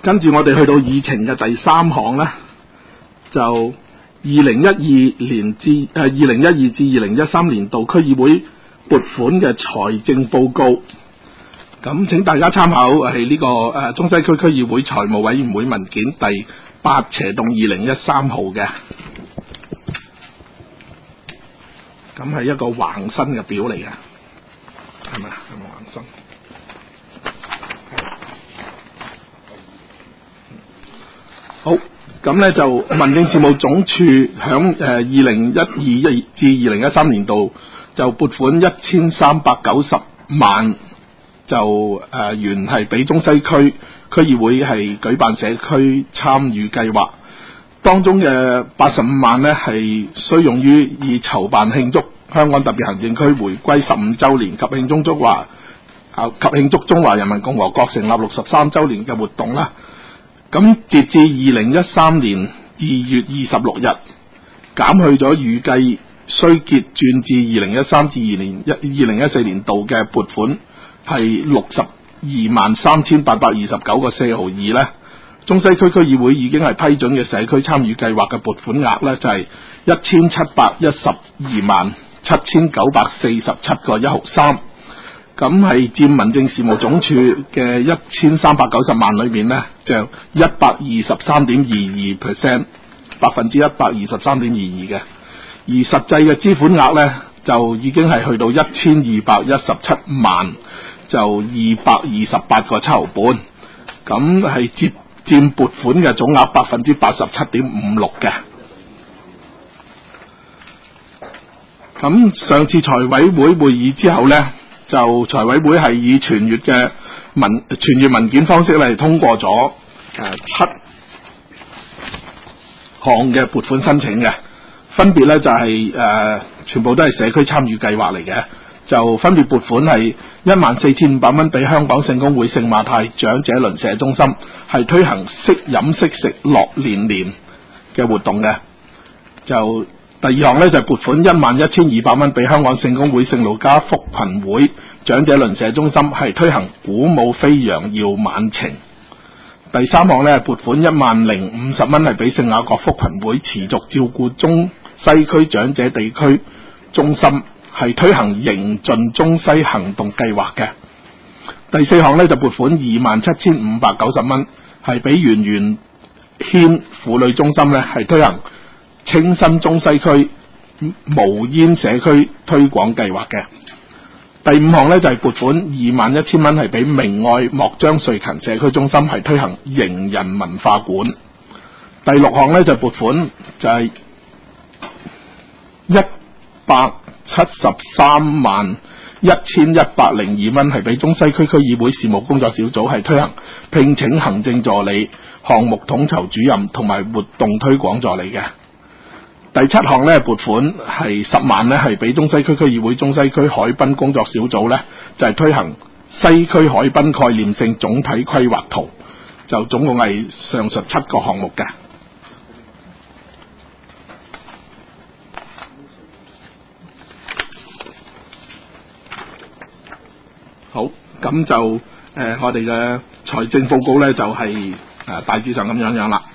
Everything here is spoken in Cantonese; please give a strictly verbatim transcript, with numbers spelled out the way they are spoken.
跟住我哋去到議程嘅第三項呢，就二零一二年至誒二零一二至二零一三年度區議會撥款嘅財政報告。咁請大家參考係呢個誒中西區區議會財務委員會文件第八斜洞二零一三號嘅。咁係一個橫身嘅表嚟嘅，係咪啊？係咪橫身？好，咁咧就民政事務總署響誒二零一二一至二零一三年度就撥款一千三百九十萬，就誒、呃、原係俾中西區區議會係舉辦社區參與計劃。當中嘅八十五萬呢，係需用於以籌辦慶祝香港特別行政區回歸十五週年及慶祝中華啊及慶祝中華人民共和國成立六十三週年嘅活動啦。咁截至二零一三年二月二十六日，減去咗預計需結轉至二零一三至二零一二零一四年度嘅撥款係六十二萬三千八百二十九個四毫二呢。中西區區議會已經係批准嘅社區參與計劃嘅撥款額呢，就係一千七百一十二萬七千九百四十七個一毫三，咁係佔民政事務總署嘅一千三百九十萬裏面呢，就一百二十三點二二 percent， 百分之一百二十三點二二嘅，而實際嘅支款額呢，就已經係去到一千二百一十七萬，就二百二十八個七毫半，咁係接佔撥款嘅總額百分之八十七點五六嘅。咁上次財委會會議之後呢，就財委會係以傳閱嘅文傳閱文件方式嚟通過咗誒、呃、七項嘅撥款申請嘅，分別呢就係、是、誒、呃、全部都係社區參與計劃嚟嘅。就分別撥款係一萬四千五百蚊俾香港聖公會聖馬太長者鄰舍中心，係推行識飲識食樂年年嘅活動嘅。就第二項呢，就撥款一萬一千二百蚊俾香港聖公會聖路加福群會長者鄰舍中心，係推行鼓舞飛揚耀晚晴。第三項呢，撥款一萬零五十蚊係俾聖雅各福群會持續照顧中西區長者地區中心，係推行迎進中西行動計劃嘅。第四項呢，就撥款二萬七千五百九十蚊，係俾圓圓軒婦女中心呢，係推行清新中西區無煙社區推廣計劃嘅。第五項呢，就係撥款二萬一千蚊，係俾明愛莫張瑞勤社區中心，係推行迎人文化館。第六項呢，就撥款就係一百七十三萬一千一百零二蚊，係俾中西區區議會事務工作小組，係推行聘請行政助理、項目統籌主任同埋活動推廣助理嘅。第七項呢，撥款係十萬呢，係俾中西區區議會中西區海濱工作小組呢，就係推行西區海濱概念性總體規劃圖，就總共係上述七個項目嘅。好，咁就誒、呃、我哋嘅財政報告呢，就係、是、誒、呃、大致上咁樣樣啦。